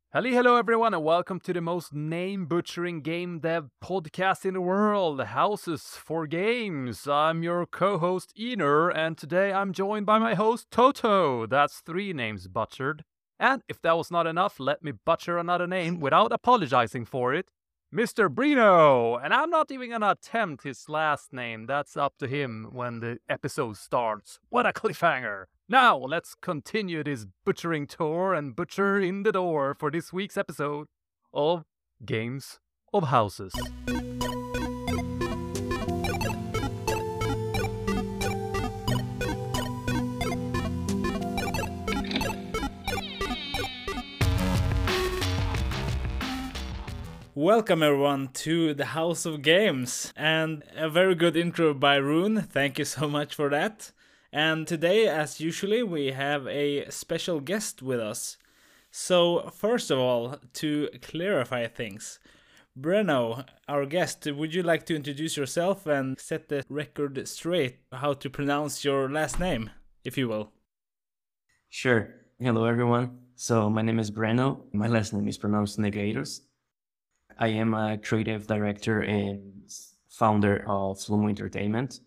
Hello everyone, and welcome to the most name-butchering game dev podcast in the world, Houses for Games. I'm your co-host Ener, and today I'm joined by my host Toto. That's 3 names butchered. And if that was not enough, let me butcher another name without apologizing for it. Mr. Brino! And I'm not even gonna attempt his last name, that's up to him when the episode starts. What a cliffhanger! Now, let's continue this butchering tour and butcher in the door for this week's episode of Games of Houses. Welcome everyone to the House of Games, and a very good intro by Rune. Thank you so much for that. And today, as usually, we have a special guest with us. So, first of all, to clarify things, Breno, our guest, would you like to introduce yourself and set the record straight how to pronounce your last name, if you will? Sure. Hello, everyone. So my name is Breno. My last name is pronounced Negreiros. I am a creative director and founder of Lumo Entertainment.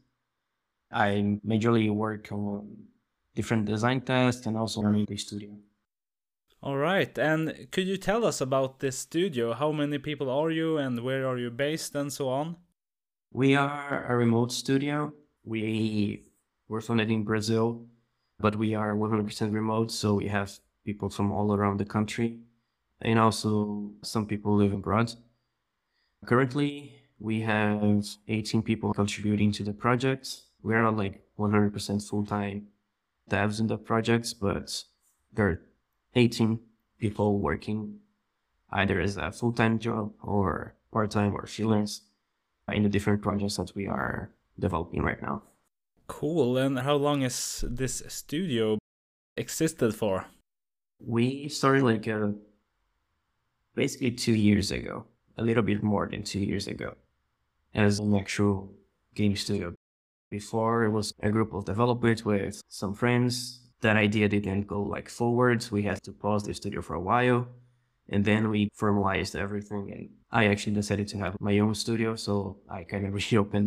I majorly work on different design tasks and also running the studio. All right, and could you tell us about this studio? How many people are you and where are you based and so on? We are a remote studio. We were founded in Brazil, but we are 100% remote, so we have people from all around the country, and also some people live abroad. Currently, we have 18 people contributing to the project. We are not like 100% full-time devs in the projects, but there are 18 people working either as a full-time job or part-time or freelance in the different projects that we are developing right now. Cool, and how long has this studio existed for? We started like basically 2 years ago, a little bit more than 2 years ago, as an actual game studio. Before, it was a group of developers with some friends. That idea didn't go like forward. We had to pause the studio for a while, and then we formalized everything. And I actually decided to have my own studio, so I kind of reopened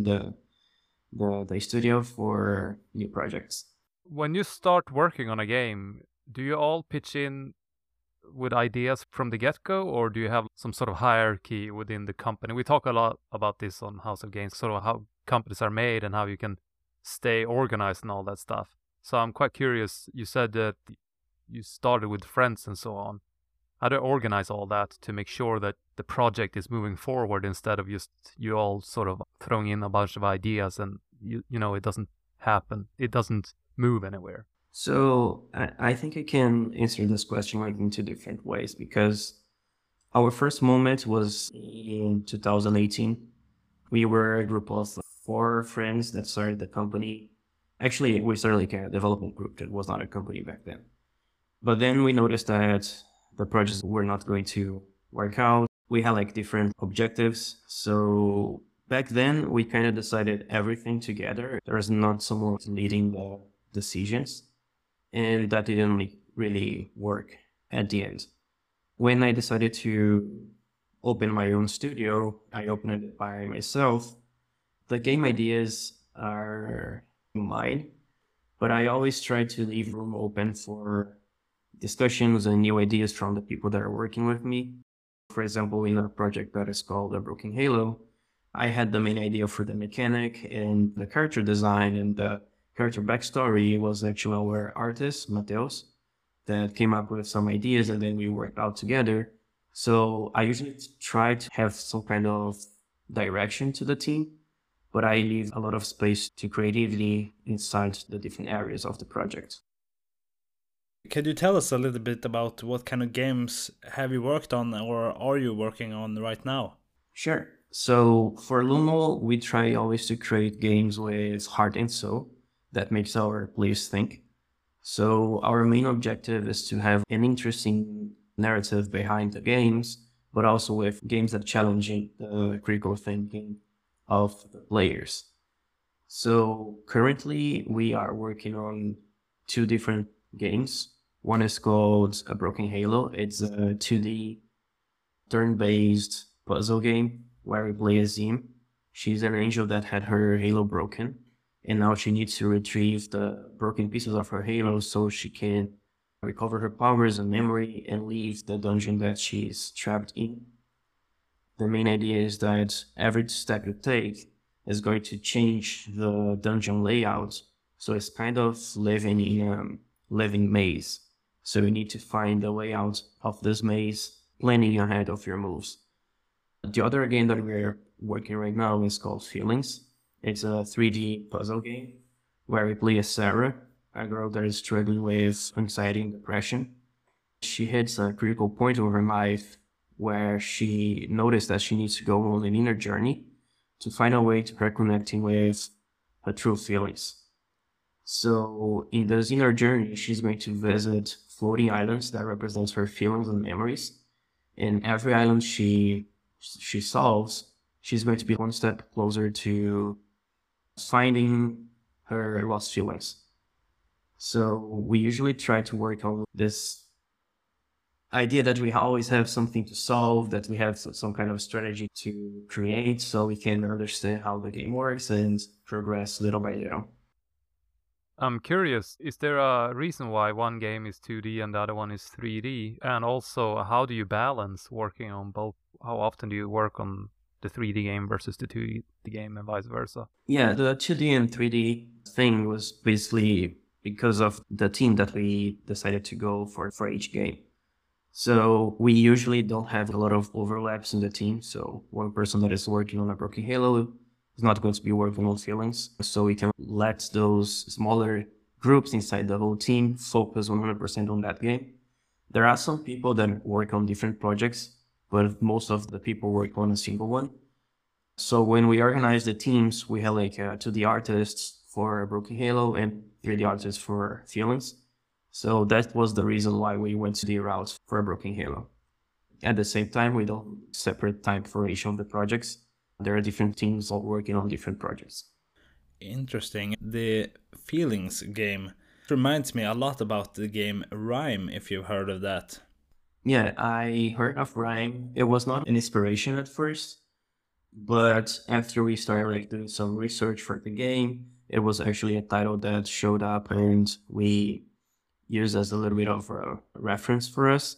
the studio for new projects. When you start working on a game, do you all pitch in with ideas from the get-go, or do you have some sort of hierarchy within the company? We talk a lot about this on House of Games, sort of how companies are made and how you can stay organized and all that stuff. So I'm quite curious, you said that you started with friends and so on. How do you organize all that to make sure that the project is moving forward instead of just you all sort of throwing in a bunch of ideas and you know it doesn't happen, it doesn't move anywhere? So I think I can answer this question like in two different ways, because our first moment was in 2018. We were a group of 4 friends that started the company. Actually, we started like a development group that was not a company back then. But then we noticed that the projects were not going to work out. We had like different objectives. So back then we kind of decided everything together. There was not someone leading the decisions, and that didn't really work at the end. When I decided to open my own studio, I opened it by myself. The game ideas are mine, but I always try to leave room open for discussions and new ideas from the people that are working with me. For example, in a project that is called A Broken Halo, I had the main idea for the mechanic and the character design, and the character backstory was actually our artist, Mateus, that came up with some ideas, and then we worked out together. So I usually try to have some kind of direction to the team, but I leave a lot of space to creativity inside the different areas of the project. Could you tell us a little bit about what kind of games have you worked on or are you working on right now? Sure. So for Lumo, we try always to create games with heart and soul that makes our players think. So our main objective is to have an interesting narrative behind the games, but also with games that challenge the critical thinking of the players. So currently we are working on 2 different games. One is called A Broken Halo. It's a 2D turn-based puzzle game where we play as Zim. She's an angel that had her halo broken, and now she needs to retrieve the broken pieces of her halo so she can recover her powers and memory and leave the dungeon that she's trapped in. The main idea is that every step you take is going to change the dungeon layout, so it's kind of living in a living maze. So you need to find the way out of this maze, planning ahead of your moves. The other game that we're working right now is called Feelings. It's a 3D puzzle game where we play as Sarah, a girl that is struggling with anxiety and depression. She hits a critical point of her life where she noticed that she needs to go on an inner journey to find a way to reconnecting with her true feelings. So in this inner journey, she's going to visit floating islands that represent her feelings and memories. And every island she solves, she's going to be one step closer to finding her lost feelings. So we usually try to work on this idea that we always have something to solve, that we have some kind of strategy to create so we can understand how the game works and progress little by little. I'm curious, is there a reason why one game is 2D and the other one is 3D? And also, how do you balance working on both? How often do you work on the 3D game versus the 2D game and vice versa? Yeah, the 2D and 3D thing was basically because of the team that we decided to go for each game. So we usually don't have a lot of overlaps in the team. So one person that is working on A Broken Halo is not going to be working on Feelings. So we can let those smaller groups inside the whole team focus 100% on that game. There are some people that work on different projects, but most of the people work on a single one. So when we organize the teams, we have like 2D artists for A Broken Halo and 3D artists for Feelings. So that was the reason why we went to the route for A Broken Halo. At the same time, we don't separate time for each of the projects. There are different teams all working on different projects. Interesting. The Feelings game reminds me a lot about the game Rime, if you've heard of that. Yeah, I heard of Rime. It was not an inspiration at first, but after we started doing some research for the game, it was actually a title that showed up and we used as a little bit of a reference for us.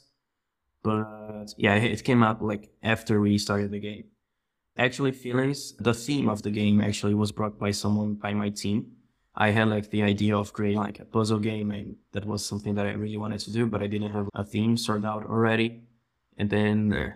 But yeah, it came up after we started the game. Actually, Feelings, the theme of the game actually was brought by someone by my team. I had the idea of creating a puzzle game, and that was something that I really wanted to do, but I didn't have a theme sorted out already. And then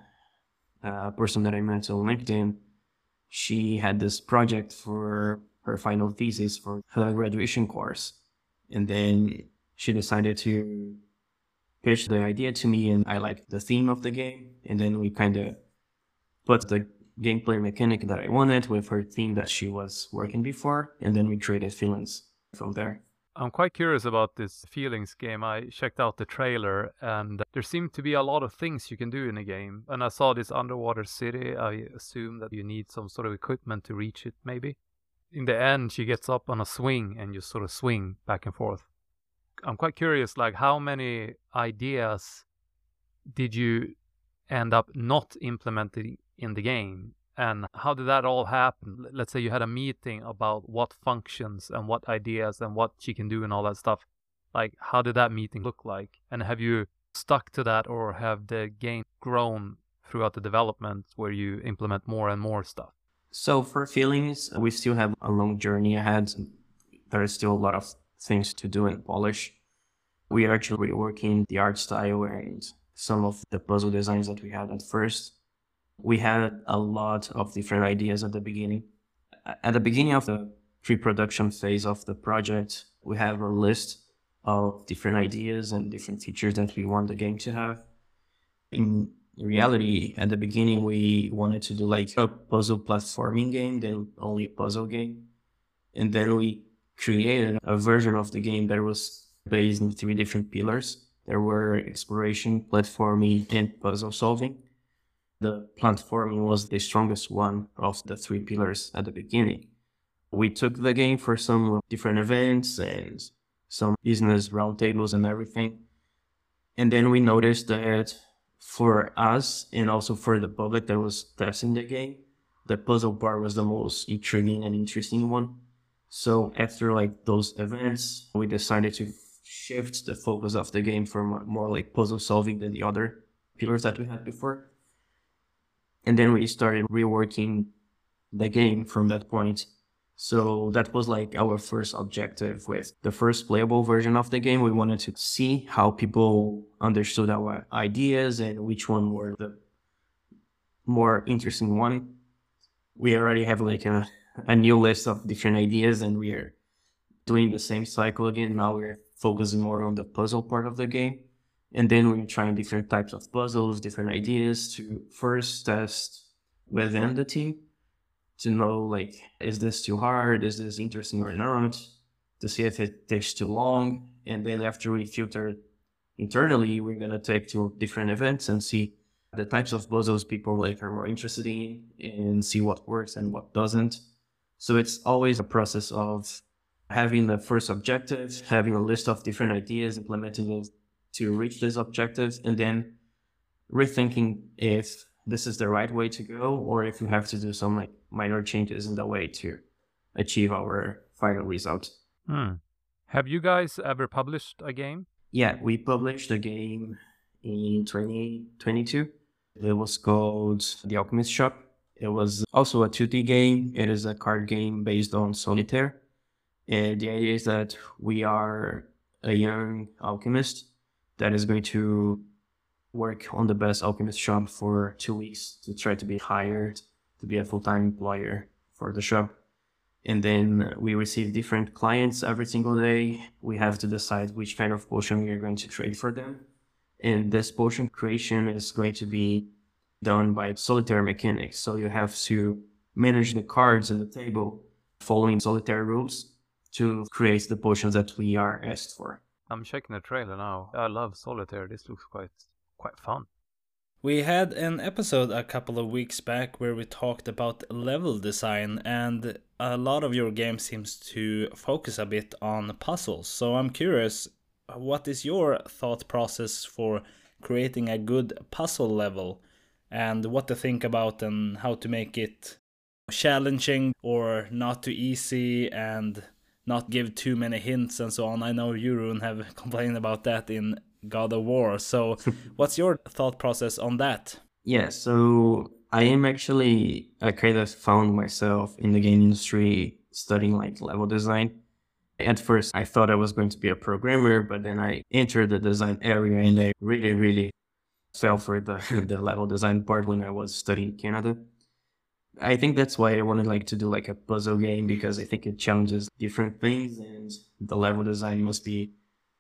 a person that I met on LinkedIn, she had this project for her final thesis for her graduation course. And then she decided to pitch the idea to me, and I liked the theme of the game. And then we kind of put the gameplay mechanic that I wanted with her theme that she was working before, and then we created Feelings from there. I'm quite curious about this Feelings game. I checked out the trailer and there seemed to be a lot of things you can do in a game. And I saw this underwater city. I assume that you need some sort of equipment to reach it, maybe. In the end, she gets up on a swing and you sort of swing back and forth. I'm quite curious, how many ideas did you end up not implementing in the game? And how did that all happen? Let's say you had a meeting about what functions and what ideas and what she can do and all that stuff. How did that meeting look like? And have you stuck to that, or have the game grown throughout the development where you implement more and more stuff? So for Feelings, we still have a long journey ahead. There is still a lot of things to do and polish. We are actually reworking the art style and some of the puzzle designs that we had at first. We had a lot of different ideas at the beginning. At the beginning of the pre-production phase of the project, we have a list of different ideas and different features that we want the game to have. In reality, at the beginning, we wanted to do a puzzle platforming game, then only a puzzle game. And then we created a version of the game that was based in 3 different pillars. There were exploration, platforming, and puzzle solving. The platforming was the strongest one of the 3 pillars at the beginning. We took the game for some different events and some business roundtables and everything. And then we noticed that for us and also for the public that was testing the game, the puzzle part was the most intriguing and interesting one. So after like those events, we decided to shift the focus of the game from more like puzzle solving than the other pillars that we had before. And then we started reworking the game from that point. So that was like our first objective with the first playable version of the game. We wanted to see how people understood our ideas and which one were the more interesting one. We already have like a new list of different ideas, and we are doing the same cycle again. Now we're focusing more on the puzzle part of the game. And then we're trying different types of puzzles, different ideas to first test within the team to know, like, is this too hard? Is this interesting or not? To see if it takes too long. And then after we filter internally, we're going to take to different events and see the types of puzzles people like are more interested in and see what works and what doesn't. So it's always a process of having the first objective, having a list of different ideas, implementing those to reach these objectives, and then rethinking if this is the right way to go or if we have to do some like minor changes in the way to achieve our final result. Have you guys ever published a game? Yeah, we published a game in 2022. It was called The Alchemist Shop. It was also a 2D game. It is a card game based on solitaire. And the idea is that we are a young alchemist that is going to work on the best alchemist shop for 2 weeks to try to be hired to be a full-time employer for the shop. And then we receive different clients every single day. We have to decide which kind of potion we are going to trade for them. And this potion creation is going to be done by solitaire mechanics. So you have to manage the cards on the table following solitaire rules to create the potions that we are asked for. I'm checking the trailer now. I love solitaire. This looks quite fun. We had an episode a couple of weeks back where we talked about level design, and a lot of your game seems to focus a bit on puzzles. So I'm curious, what is your thought process for creating a good puzzle level, and what to think about and how to make it challenging or not too easy and not give too many hints and so on? I know you, Rune, have complained about that in God of War. So what's your thought process on that? Yeah, so I kind of found myself in the game industry studying like level design. At first, I thought I was going to be a programmer, but then I entered the design area and I really fell for the level design part when I was studying in Canada. I think that's why I wanted like to do like a puzzle game, because I think it challenges different things, and the level design must be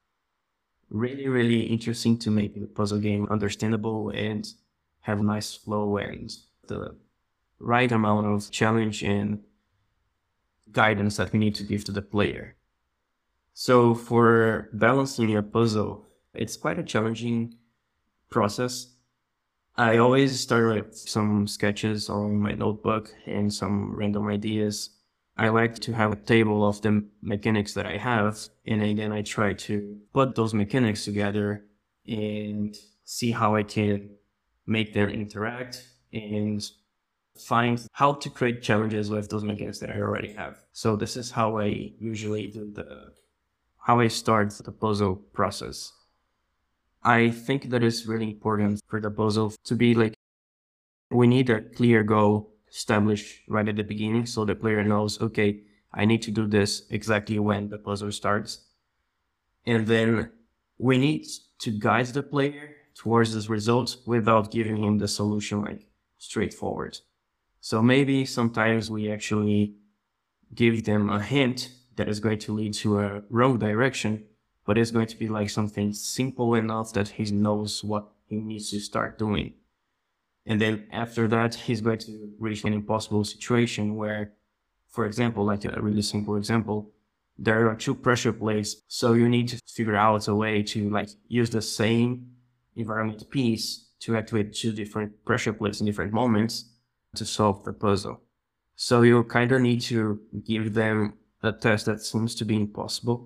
really interesting to make the puzzle game understandable and have a nice flow and the right amount of challenge and guidance that we need to give to the player. So for balancing your puzzle, it's quite a challenging process. I always start with some sketches on my notebook and some random ideas. I like to have a table of the mechanics that I have, and then I try to put those mechanics together and see how I can make them interact and find how to create challenges with those mechanics that I already have. So this is how I usually how I start the puzzle process. I think that it's really important for the puzzle to be like, we need a clear goal established right at the beginning so the player knows, okay, I need to do this exactly when the puzzle starts. And then we need to guide the player towards this result without giving him the solution like straightforward. So maybe sometimes we actually give them a hint that is going to lead to a wrong direction, but it's going to be like something simple enough that he knows what he needs to start doing. And then after that, he's going to reach an impossible situation where, for example, like a really simple example, there are two pressure plates. So you need to figure out a way to like use the same environment piece to activate two different pressure plates in different moments to solve the puzzle. So you kind of need to give them a test that seems to be impossible,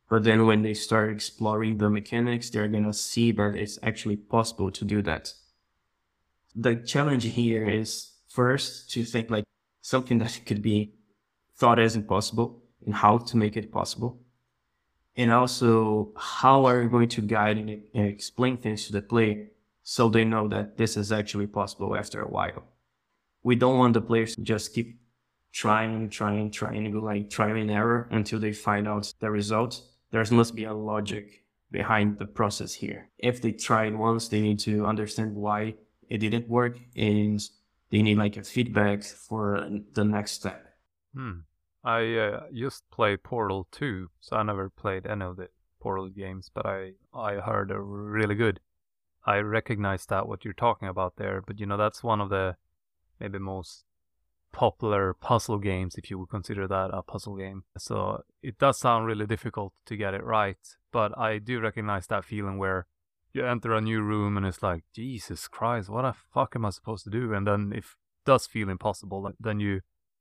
But then when they start exploring the mechanics, they're gonna see that it's actually possible to do that. The challenge here is first to think like something that could be thought as impossible and how to make it possible. And also, how are you going to guide and explain things to the player so they know that this is actually possible after a while? We don't want the players to just keep trying, like trial and error until they find out the result. There must be a logic behind the process here. If they try it once, they need to understand why it didn't work, and they need like a feedback for the next step. I just played Portal 2, so I never played any of the Portal games, but I heard they're really good. I recognize that what you're talking about there, but that's one of the maybe most popular puzzle games, if you would consider that a puzzle game. So it does sound really difficult to get it right, but I do recognize that feeling where you enter a new room and it's like, Jesus Christ, what the fuck am I supposed to do? And then if it does feel impossible, then you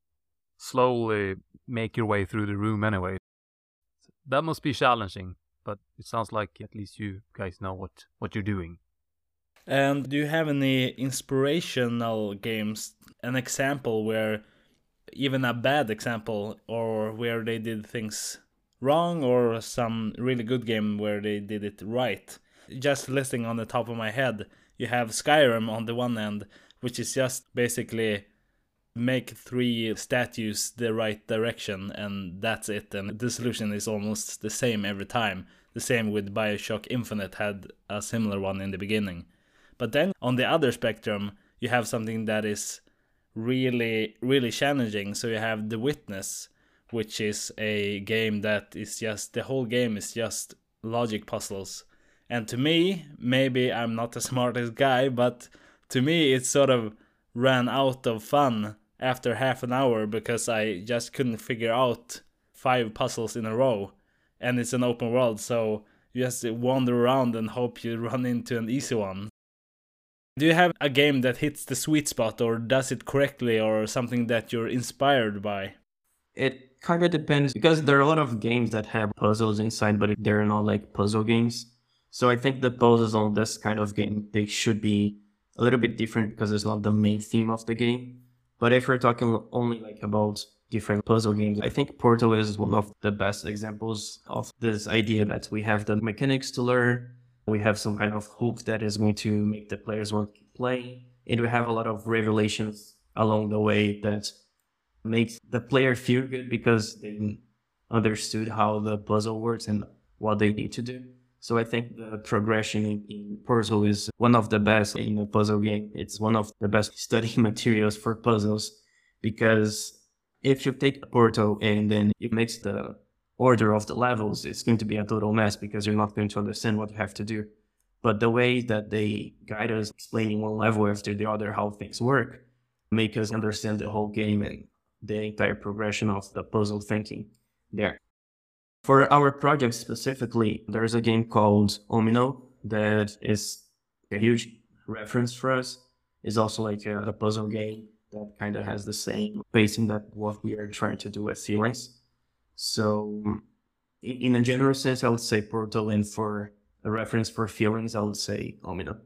slowly make your way through the room anyway. That must be challenging, but it sounds like at least you guys know what you're doing. And do you have any inspirational games, an example where, even a bad example, or where they did things wrong, or some really good game where they did it right? Just listing on the top of my head, you have Skyrim on the one end, which is just basically make 3 statues the right direction, and that's it, and the solution is almost the same every time. The same with BioShock Infinite had a similar one in the beginning. But then on the other spectrum, you have something that is really, really challenging. So you have The Witness, which is a game that is just, the whole game is just logic puzzles. And to me, maybe I'm not the smartest guy, but to me it sort of ran out of fun after half an hour because I just couldn't figure out 5 puzzles in a row. And it's an open world, so you just wander around and hope you run into an easy one. Do you have a game that hits the sweet spot or does it correctly, or something that you're inspired by? It kind of depends, because there are a lot of games that have puzzles inside, but they're not like puzzle games. So I think the puzzles on this kind of game, they should be a little bit different because it's not the main theme of the game. But if we're talking only like about different puzzle games, I think Portal is one of the best examples of this idea that we have the mechanics to learn. We have some kind of hook that is going to make the players want to play. And we have a lot of revelations along the way that makes the player feel good because they understood how the puzzle works and what they need to do. So I think the progression in Portal is one of the best in a puzzle game. It's one of the best study materials for puzzles, because if you take Portal and then it makes the order of the levels, it's going to be a total mess because you're not going to understand what you have to do. But the way that they guide us, explaining one level after the other how things work, make us understand the whole game and the entire progression of the puzzle thinking there. For our project specifically, there's a game called Omino that is a huge reference for us. It's also like a puzzle game that kind of has the same pacing that what we are trying to do with Feelings. So in a general sense, I would say Portal, and for a reference for Feelings, I would say Omino.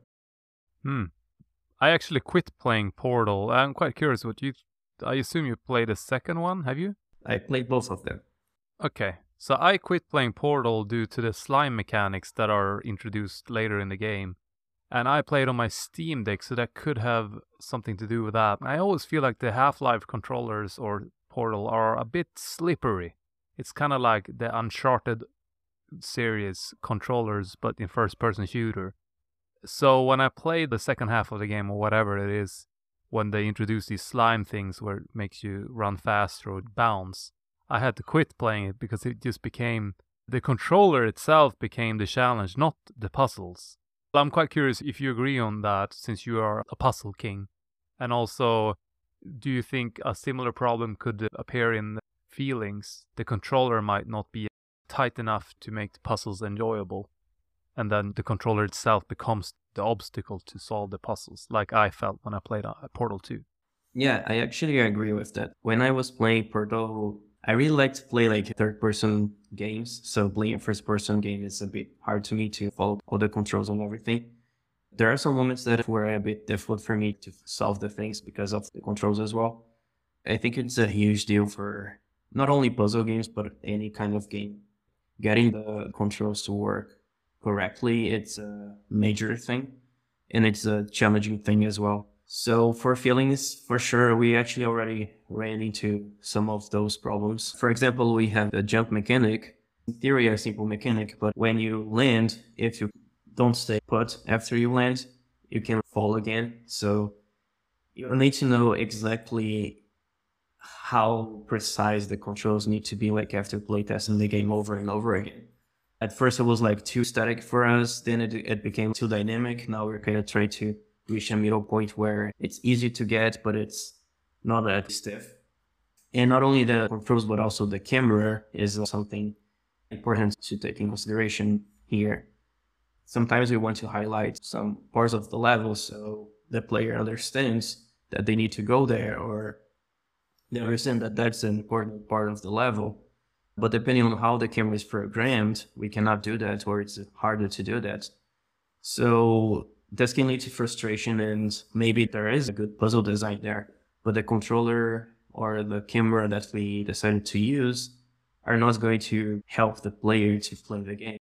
I actually quit playing Portal. I'm quite curious I assume you played the second one, have you? I played both of them. Okay, so I quit playing Portal due to the slime mechanics that are introduced later in the game. And I played on my Steam Deck, so that could have something to do with that. I always feel like the Half-Life controllers or Portal are a bit slippery. It's kind of like the Uncharted series controllers, but in first-person shooter. So when I played the second half of the game, or whatever it is, when they introduce these slime things where it makes you run faster or bounce, I had to quit playing it because it just became... the controller itself became the challenge, not the puzzles. I'm quite curious if you agree on that, since you are a puzzle king. And also, do you think a similar problem could appear in Feelings? The controller might not be tight enough to make the puzzles enjoyable, and then the controller itself becomes the obstacle to solve the puzzles, like I felt when I played Portal 2. Yeah, I actually agree with that. When I was playing Portal, I really like to play like third-person games. So playing a first-person game is a bit hard to me to follow all the controls and everything. There are some moments that were a bit difficult for me to solve the things because of the controls as well. I think it's a huge deal for not only puzzle games, but any kind of game. Getting the controls to work correctly, it's a major thing, and it's a challenging thing as well. So for feelings, for sure, we actually already ran into some of those problems. For example, we have a jump mechanic, in theory a simple mechanic, but when you land, if you don't stay put after you land, you can fall again. So you need to know exactly how precise the controls need to be like after playtesting the game over and over again. At first it was like too static for us, then it became too dynamic. Now we're kind of trying to reach a middle point where it's easy to get, but it's not that stiff. And not only the controls, but also the camera is something important to take in consideration here. Sometimes we want to highlight some parts of the level so the player understands that they need to go there, or they understand that that's an important part of the level. But depending on how the camera is programmed, we cannot do that, or it's harder to do that. So this can lead to frustration, and maybe there is a good puzzle design there, but the controller or the camera that we decided to use are not going to help the player to play the game.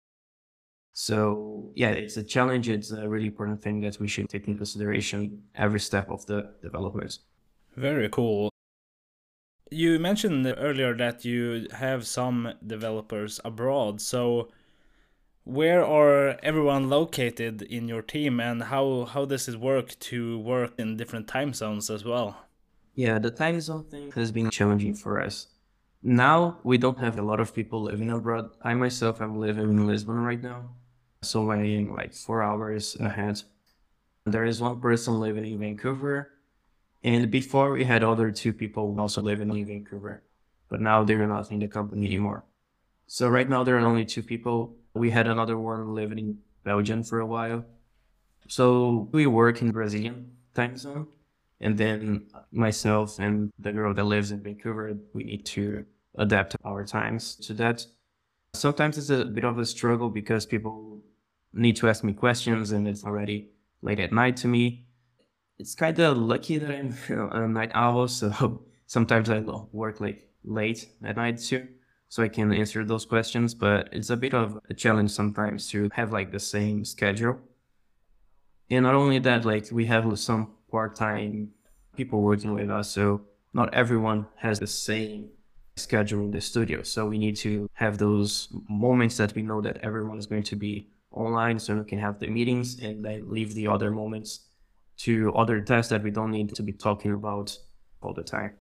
So yeah, it's a challenge. It's a really important thing that we should take into consideration every step of the development. Very cool. You mentioned earlier that you have some developers abroad, so where are everyone located in your team, and how does it work to work in different time zones as well? Yeah, the time zone thing has been challenging for us. Now we don't have a lot of people living abroad. I myself am living in Lisbon right now, so I'm like 4 hours ahead. There is one person living in Vancouver, and before we had other two people also living in Vancouver, but now they're not in the company anymore. So right now there are only two people. We had another one living in Belgium for a while. So we work in Brazilian time zone, and then myself and the girl that lives in Vancouver, we need to adapt our times to that. Sometimes it's a bit of a struggle because people need to ask me questions and it's already late at night to me. It's kind of lucky that I'm a night owl, so sometimes I work like late at night too, so I can answer those questions, but it's a bit of a challenge sometimes to have like the same schedule. And not only that, like we have some part-time people working with us, so not everyone has the same schedule in the studio. So we need to have those moments that we know that everyone is going to be online, so we can have the meetings and then leave the other moments to other tasks that we don't need to be talking about all the time.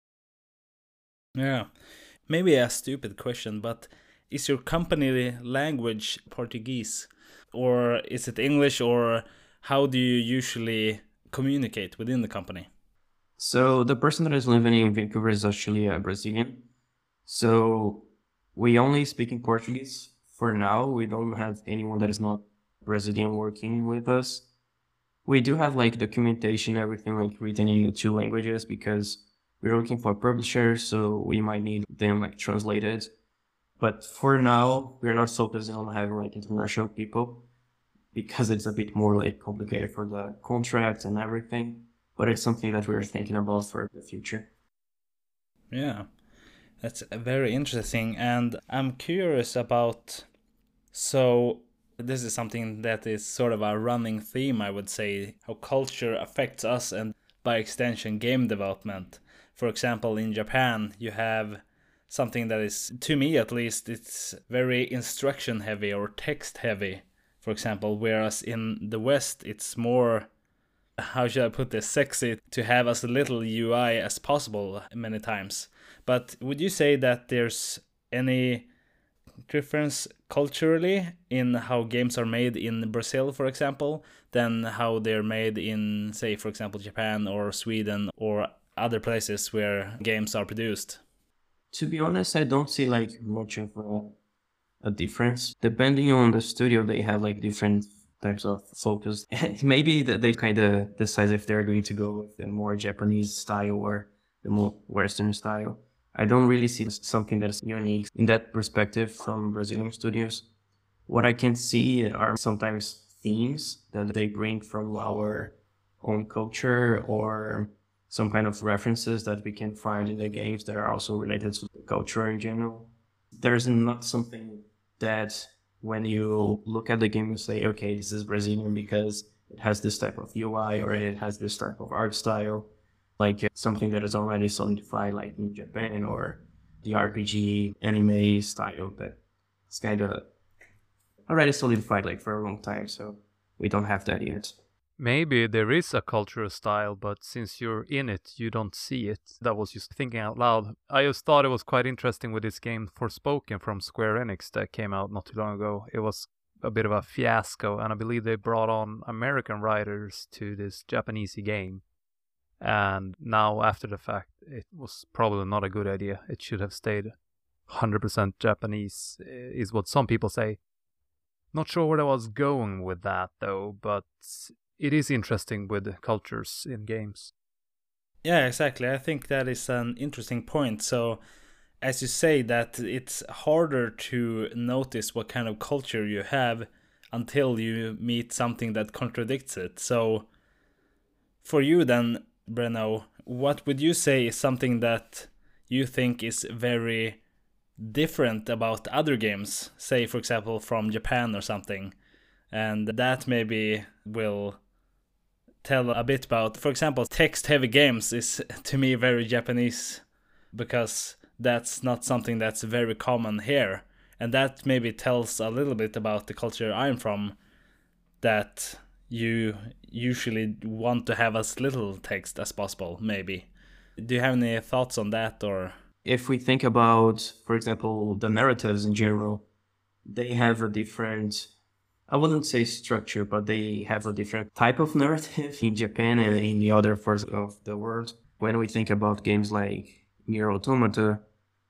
Yeah. Maybe a stupid question, but is your company language Portuguese? Or is it English, or how do you usually communicate within the company? So the person that is living in Vancouver is actually a Brazilian. So we only speak in Portuguese for now. We don't have anyone that is not Brazilian working with us. We do have like documentation, everything like written in 2 languages because we're looking for publishers, so we might need them like translated. But for now, we're not focusing on having like international people because it's a bit more like complicated for the contracts and everything. But it's something that we're thinking about for the future. Yeah, that's very interesting. And I'm curious about, so this is something that is sort of a running theme, I would say, how culture affects us and by extension game development. For example, in Japan, you have something that is, to me at least, it's very instruction heavy or text heavy, for example, whereas in the West, it's more, how should I put this, sexy to have as little UI as possible many times. But would you say that there's any difference culturally in how games are made in Brazil, for example, than how they're made in, say, for example, Japan or Sweden or other places where games are produced? To be honest, I don't see like much of a difference. Depending on the studio, they have like different types of focus. Maybe that they kind of decide if they're going to go with the more Japanese style or the more Western style. I don't really see something that's unique in that perspective from Brazilian studios. What I can see are sometimes themes that they bring from our own culture or some kind of references that we can find in the games that are also related to the culture in general. There's not something that when you look at the game, you say, okay, this is Brazilian because it has this type of UI or it has this type of art style, like something that is already solidified, like in Japan or the RPG anime style that it's kind of already solidified like for a long time. So we don't have that yet. Maybe there is a cultural style, but since you're in it, you don't see it. That was just thinking out loud. I just thought it was quite interesting with this game Forspoken from Square Enix that came out not too long ago. It was a bit of a fiasco, and I believe they brought on American writers to this Japanese game. And now, after the fact, it was probably not a good idea. It should have stayed 100% Japanese, is what some people say. Not sure where I was going with that, though, but it is interesting with cultures in games. Yeah, exactly. I think that is an interesting point. So, as you say, that it's harder to notice what kind of culture you have until you meet something that contradicts it. So, for you then, Breno, what would you say is something that you think is very different about other games? Say, for example, from Japan or something. And that maybe will tell a bit about, for example, text-heavy games is to me very Japanese because that's not something that's very common here. And that maybe tells a little bit about the culture I'm from, that you usually want to have as little text as possible, maybe. Do you have any thoughts on that? Or if we think about, for example, the narratives in general, they have a different, I wouldn't say structure, but they have a different type of narrative in Japan and in the other parts of the world. When we think about games like Nier Automata,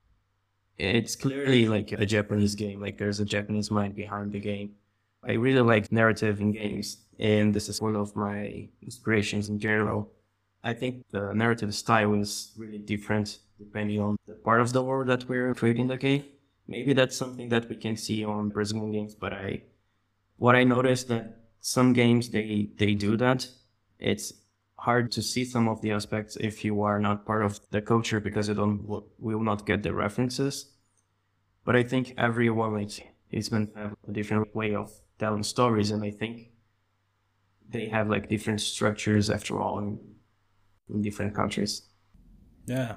it's clearly like a Japanese game, like there's a Japanese mind behind the game. I really like narrative in games, and this is one of my inspirations in general. I think the narrative style is really different depending on the part of the world that we're creating the game. Maybe that's something that we can see on Brazilian games, but what I noticed that some games they do that. It's hard to see some of the aspects if you are not part of the culture because you will not get the references. But I think everyone is going to have a different way of telling stories, and I think they have like different structures after all in different countries. yeah.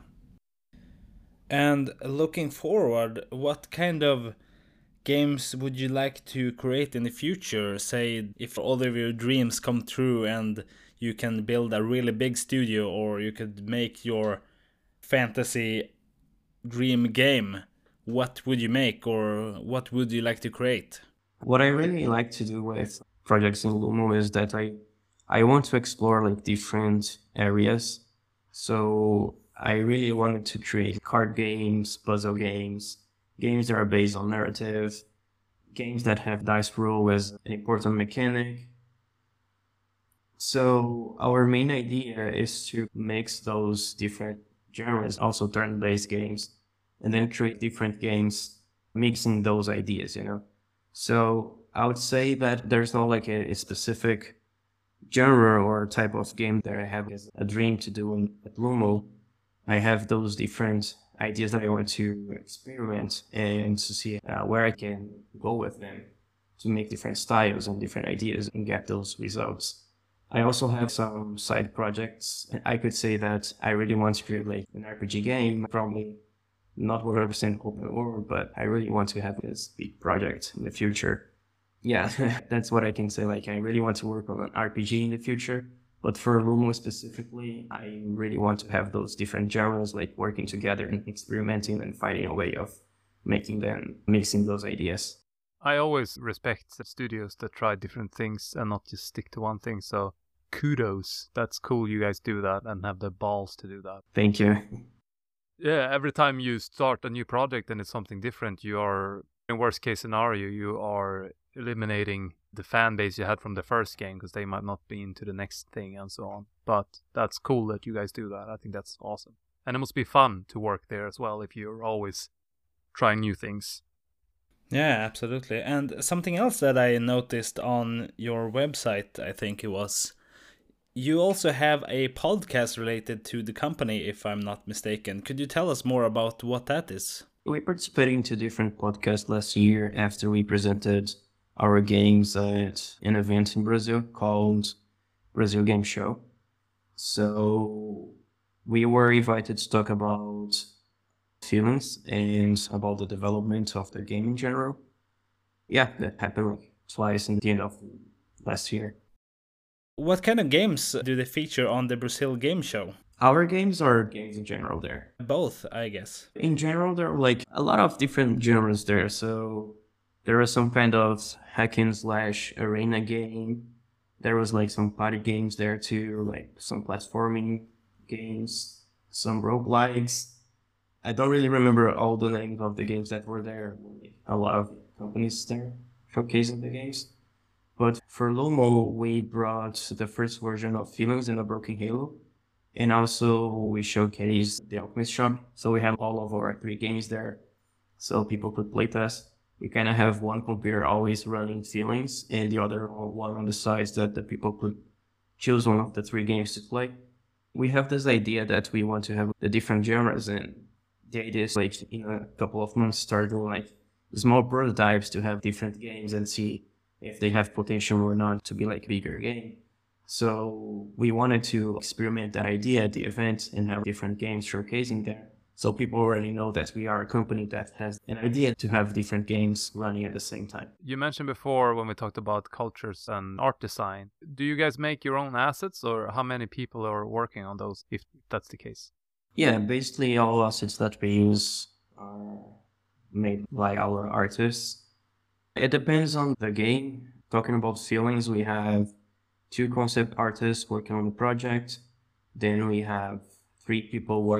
And looking forward, what kind of games would you like to create in the future? Say, if all of your dreams come true and you can build a really big studio, or you could make your fantasy dream game, what would you make, or what would you like to create? What I really like to do with projects in Lumo is that I want to explore like different areas. So I really wanted to create card games, puzzle games, games that are based on narrative, games that have dice roll as an important mechanic. So our main idea is to mix those different genres, also turn-based games, and then create different games mixing those ideas, you know? So I would say that there's not like a specific genre or type of game that I have as a dream to do at Lumo. I have those different ideas that I want to experiment and to see where I can go with them to make different styles and different ideas and get those results. I also have some side projects. I could say that I really want to create like an RPG game, probably not 100% open world, but I really want to have this big project in the future. Yeah, that's what I can say. Like, I really want to work on an RPG in the future. But for Lumo specifically, I really want to have those different genres like working together and experimenting and finding a way of making them, mixing those ideas. I always respect the studios that try different things and not just stick to one thing. So kudos. That's cool you guys do that and have the balls to do that. Thank you. Yeah, every time you start a new project and it's something different, you are, in worst case scenario, you are eliminating the fan base you had from the first game because they might not be into the next thing and so on. But that's cool that you guys do that. I think that's awesome. And it must be fun to work there as well if you're always trying new things. Yeah, absolutely. And something else that I noticed on your website, I think it was, you also have a podcast related to the company, if I'm not mistaken. Could you tell us more about what that is? We participated in 2 different podcasts last year after we presented our games at an event in Brazil called Brazil Game Show. So we were invited to talk about feelings and about the development of the game in general. Yeah, that happened twice in the end of last year. What kind of games do they feature on the Brazil Game Show? Our games are games in general there. Both, I guess. In general, there are like a lot of different genres there. So there was some kind of hack and slash arena game. There was like some party games there too, like some platforming games, some roguelikes. I don't really remember all the names of the games that were there. A lot of companies there showcasing the games. But for Lomo, we brought the first version of Feelings in a Broken Halo. And also we showcased the Alchemist Shop. So we have all of our 3 games there. So people could play test. We kind of have one computer always running Feelings and the other one on the sides that the people could choose one of the 3 games to play. We have this idea that we want to have the different genres, and the idea is like in a couple of months start doing like small prototypes to have different games and see if they have potential or not to be like a bigger game. So we wanted to experiment that idea at the event and have different games showcasing there. So people already know that we are a company that has an idea to have different games running at the same time. You mentioned before when we talked about cultures and art design. Do you guys make your own assets, or how many people are working on those, if that's the case? Yeah, basically all assets that we use are made by our artists. It depends on the game. Talking about Feelings, we have 2 concept artists working on the project. Then we have 4 people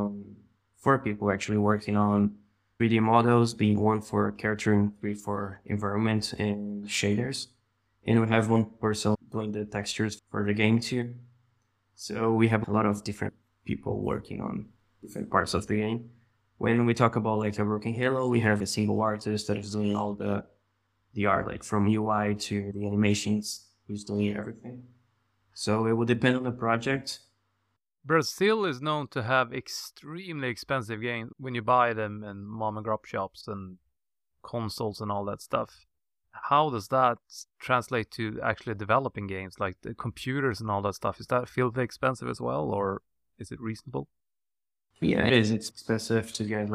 actually working on 3D models, being 1 for character and 3 for environment and shaders. And we have 1 person doing the textures for the game too. So we have a lot of different people working on different parts of the game. When we talk about like a Broken Halo, we have a single artist that is doing all the art, like from UI to the animations, who's doing everything. So it will depend on the project. Brazil is known to have extremely expensive games when you buy them in mom and pop shops and consoles and all that stuff. How does that translate to actually developing games, like the computers and all that stuff? Is that filthy expensive as well, or is it reasonable? Yeah, it is. It's expensive to get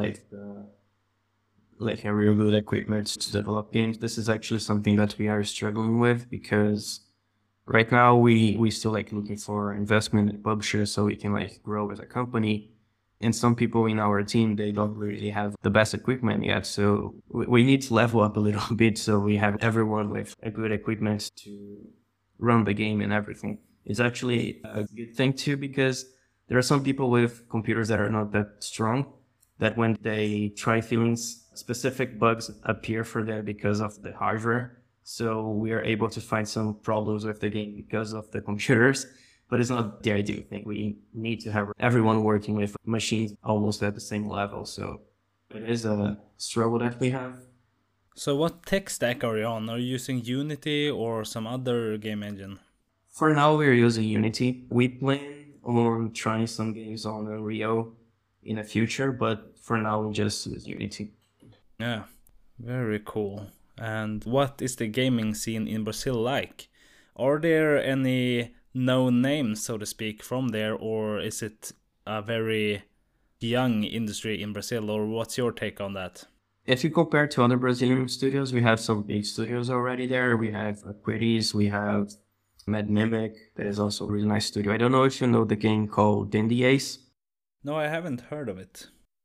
like a real good equipment to develop games. This is actually something that we are struggling with because right now we still like looking for investment in publishers so we can like grow as a company. And some people in our team, they don't really have the best equipment yet. So we need to level up a little bit so we have everyone with a good equipment to run the game and everything. It's actually a good thing too because there are some people with computers that are not that strong that when they try Feelings, specific bugs appear for them because of the hardware. So we are able to find some problems with the game because of the computers, but it's not the ideal thing. We need to have everyone working with machines almost at the same level. So it is a struggle that we have. So what tech stack are you on? Are you using Unity or some other game engine? For now, we're using Unity. We plan on trying some games on Unreal in the future, but for now, we just use Unity. Yeah, very cool. And what is the gaming scene in Brazil like? Are there any known names, so to speak, from there, or is it a very young industry in Brazil, or what's your take on that? If you compare to other Brazilian studios, we have some big studios already there. We have Quiris, we have Mad Mimic, that is also a really nice studio. I don't know if you know the game called Dandy Ace. No, I haven't heard of it.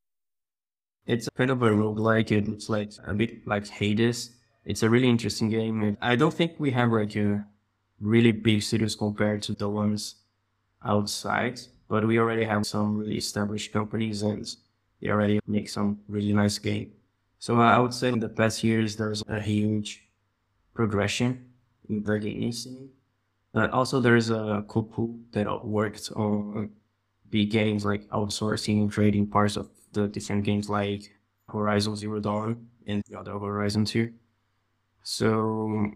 It's kind of a roguelike. It's like a bit like Hades. It's a really interesting game. I don't think we have like a really big studios compared to the ones outside, but we already have some really established companies and they already make some really nice game. So I would say in the past years, there's a huge progression in the gaming scene. Also, there's a couple that worked on big games like outsourcing and trading parts of the different games like Horizon Zero Dawn and the other Horizon 2. So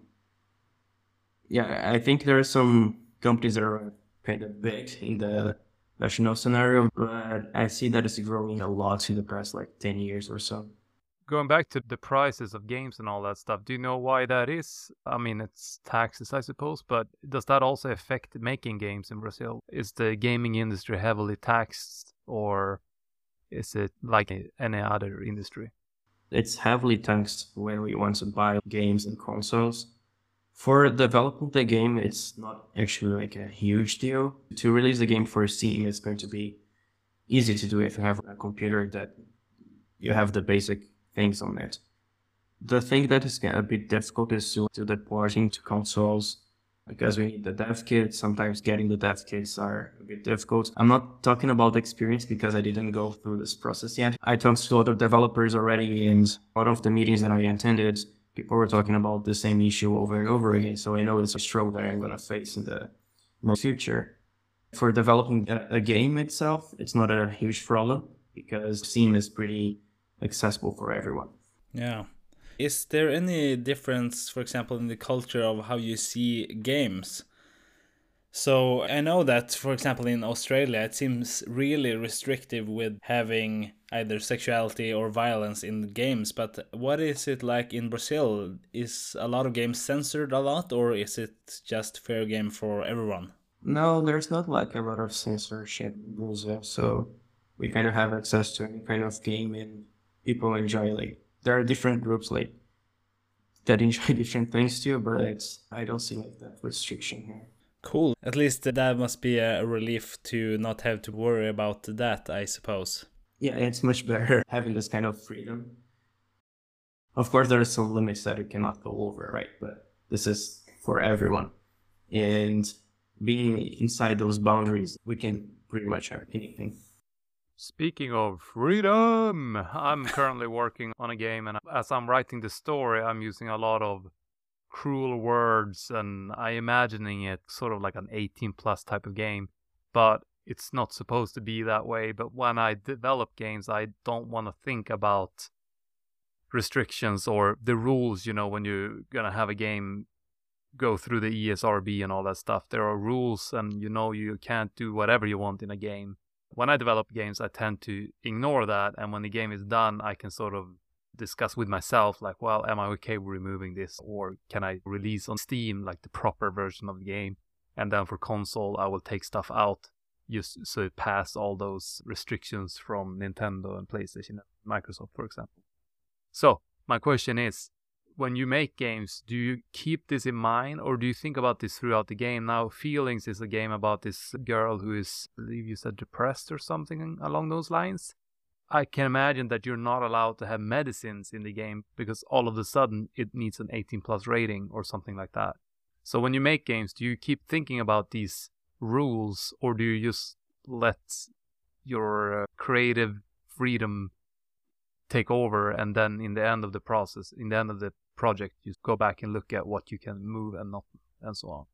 yeah, I think there are some companies that are kind of big in the national scenario, but I see that it's growing a lot in the past like 10 years or so. Going back to the prices of games and all that stuff, do you know why that is? I mean, it's taxes, I suppose, but does that also affect making games in Brazil? Is the gaming industry heavily taxed, or is it like any other industry? It's heavily taxed when we want to buy games and consoles. For developing the game, it's not actually like a huge deal. To release the game for Steam, it's going to be easy to do if you have a computer that you have the basic things on it. The thing that is a bit difficult is to do the porting to consoles, because we need the dev kits. Sometimes getting the dev kits are a bit difficult. I'm not talking about experience because I didn't go through this process yet. I talked to other developers already, and out of the meetings that I attended, people were talking about the same issue over and over again. So I know it's a struggle that I'm going to face in the near future. For developing a game itself, it's not a huge problem because Steam is pretty accessible for everyone. Yeah. Is there any difference, for example, in the culture of how you see games? So I know that, for example, in Australia, it seems really restrictive with having either sexuality or violence in games. But what is it like in Brazil? Is a lot of games censored a lot, or is it just fair game for everyone? No, there's not like a lot of censorship rules there, so we kind of have access to any kind of game and people enjoy, like, there are different groups like that enjoy different things too, but I don't see like that restriction here. Cool. At least that must be a relief to not have to worry about that, I suppose. Yeah, it's much better having this kind of freedom. Of course, there are some limits that you cannot go over, right? But this is for everyone. And being inside those boundaries, we can pretty much have anything. Speaking of freedom, I'm currently working on a game, and as I'm writing the story, I'm using a lot of cruel words, and I'm imagining it sort of like an 18 plus type of game, but it's not supposed to be that way. But when I develop games, I don't want to think about restrictions or the rules, you know, when you're gonna have a game go through the ESRB and all that stuff. There are rules, and you know you can't do whatever you want in a game. When I develop games, I tend to ignore that, and when the game is done, I can sort of discuss with myself, like, well, am I okay with removing this, or can I release on Steam like the proper version of the game? And then for console, I will take stuff out just so it passes all those restrictions from Nintendo and PlayStation and Microsoft, for example. So my question is, when you make games, do you keep this in mind, or do you think about this throughout the game? Now, Feelings is a game about this girl who is, I believe you said, depressed or something along those lines. I can imagine that you're not allowed to have medicines in the game because all of a sudden it needs an 18 plus rating or something like that. So when you make games, do you keep thinking about these rules, or do you just let your creative freedom take over, and then in the end of the process, in the end of the project, you go back and look at what you can move and not, and so on?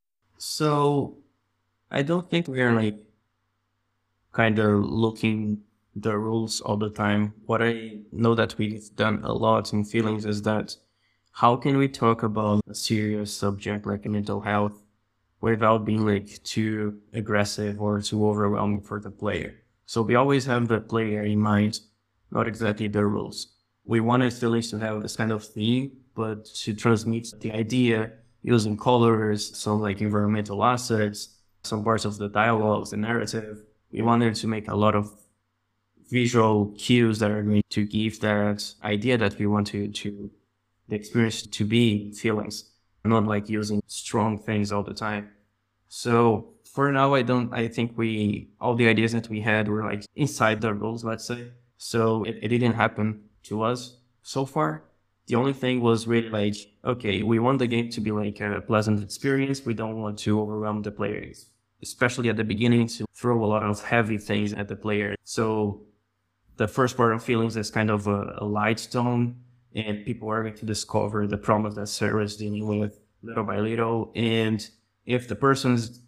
So I don't think we're like kind of looking the rules all the time. What I know that we've done a lot in Feelings is that how can we talk about a serious subject like mental health without being like too aggressive or too overwhelming for the player? So we always have the player in mind, not exactly the rules. We wanted Feelings to have this kind of theme, but to transmit the idea using colors, some like environmental assets, some parts of the dialogues, the narrative. We wanted to make a lot of visual cues that are going to give that idea that we want to the experience to be Feelings, not like using strong things all the time. So for now, I think all the ideas that we had were like inside the rules, let's say. So it didn't happen to us so far. The only thing was really like, okay, we want the game to be like a pleasant experience. We don't want to overwhelm the players, especially at the beginning, to throw a lot of heavy things at the player. So the first part of Feelings is kind of a light tone, and people are going to discover the problems that Sarah is dealing with little by little. And if the person's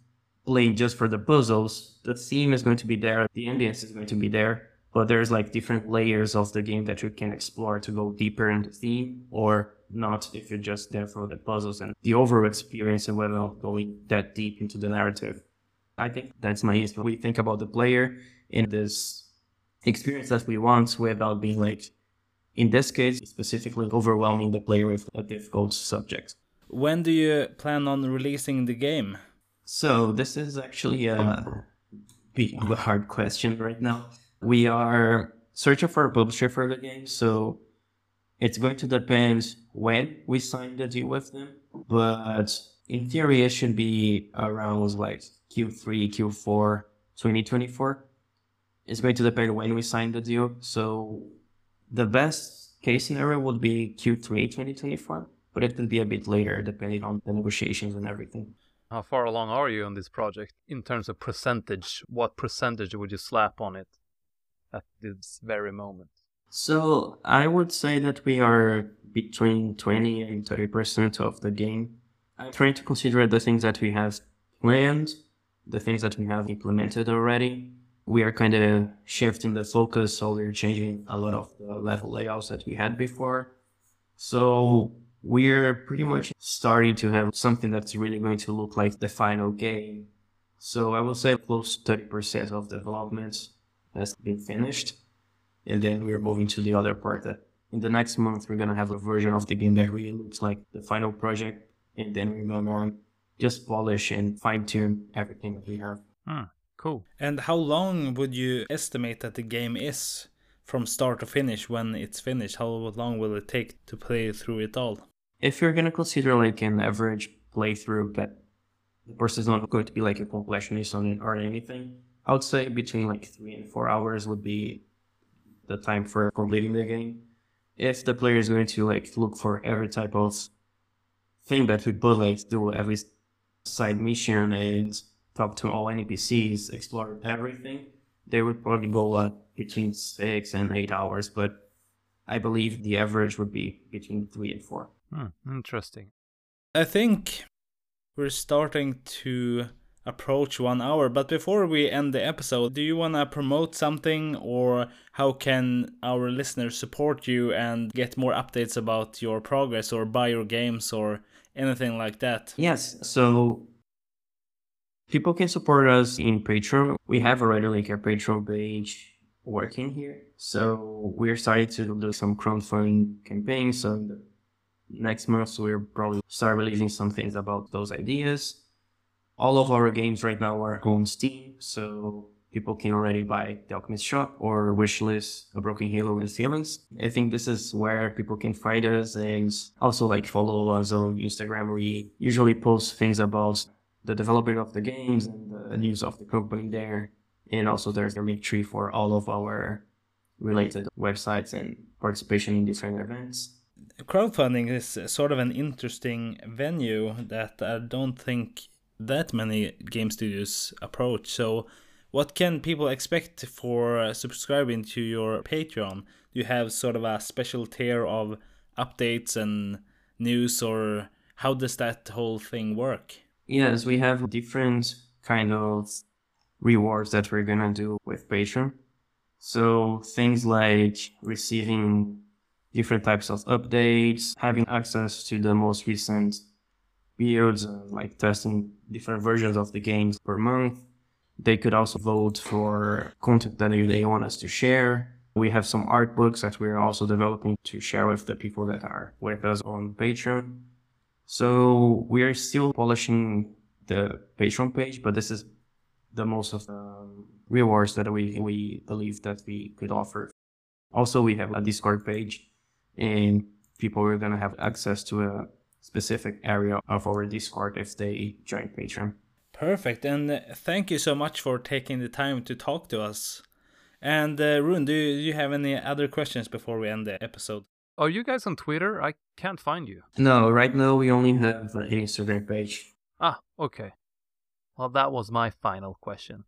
playing just for the puzzles, the theme is going to be there, the ambience is going to be there, but there's like different layers of the game that you can explore to go deeper in the theme, or not if you're just there for the puzzles and the overall experience and without going that deep into the narrative. I think that's my issue. We think about the player in this experience that we want without being like, in this case, specifically overwhelming the player with a difficult subject. When do you plan on releasing the game? So this is actually a big, hard question right now. We are searching for a publisher for the game, so it's going to depend when we sign the deal with them. But in theory, it should be around like Q3, Q4, 2024. It's going to depend when we sign the deal. So the best case scenario would be Q3 2024, but it could be a bit later depending on the negotiations and everything. How far along are you on this project in terms of percentage? What percentage would you slap on it at this very moment? So I would say that we are between 20 and 30% of the game. I'm trying to consider the things that we have planned, the things that we have implemented already. We are kind of shifting the focus, so we're changing a lot of the level layouts that we had before. So we're pretty much starting to have something that's really going to look like the final game. So I will say close to 30% of development has been finished. And then we're moving to the other part that in the next month, we're going to have a version of the game that really looks like the final project. And then we're going to just polish and fine tune everything that we have. Cool. And how long would you estimate that the game is from start to finish when it's finished? How long will it take to play through it all? If you're going to consider like an average playthrough, that the person is not going to be like a completionist on it or anything, I would say between like 3 and 4 hours would be the time for completing the game. If the player is going to like look for every type of thing that we put, like do every side mission and talk to all NPCs, explore everything, they would probably go between 6 and 8 hours, but I believe the average would be between 3 and 4. Interesting. I think we're starting to approach 1 hour, but before we end the episode, do you want to promote something, or how can our listeners support you and get more updates about your progress or buy your games or anything like that? Yes, so people can support us in Patreon. We have already like a Patreon page working here. So we're starting to do some crowdfunding campaigns. So next month, we'll probably start releasing some things about those ideas. All of our games right now are on Steam, so people can already buy The Alchemist Shop or wishlist A Broken Halo and Feelings. I think this is where people can find us, and also like follow us on Instagram. We usually post things about the development of the games and the news of the company there. And also there's a link tree for all of our related websites and participation in different events. Crowdfunding is sort of an interesting venue that I don't think that many game studios approach. So what can people expect for subscribing to your Patreon? Do you have sort of a special tier of updates and news, or how does that whole thing work? Yes, we have different kind of rewards that we're gonna do with Patreon. So things like receiving different types of updates, having access to the most recent builds, like testing different versions of the games per month. They could also vote for content that they want us to share. We have some art books that we're also developing to share with the people that are with us on Patreon. So we are still polishing the Patreon page, but this is the most of the rewards that we believe that we could offer. Also, we have a Discord page, and people are going to have access to a specific area of our Discord if they join Patreon. Perfect, and thank you so much for taking the time to talk to us. And Rune, do you have any other questions before we end the episode? Are you guys on Twitter? I can't find you. No, right now we only have an Instagram page. Okay. Well, that was my final question.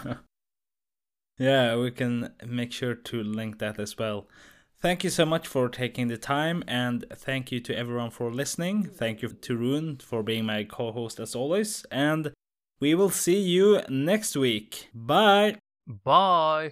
Yeah, we can make sure to link that as well. Thank you so much for taking the time, and thank you to everyone for listening. Thank you to Rune for being my co-host as always, and We will see you next week. Bye! Bye!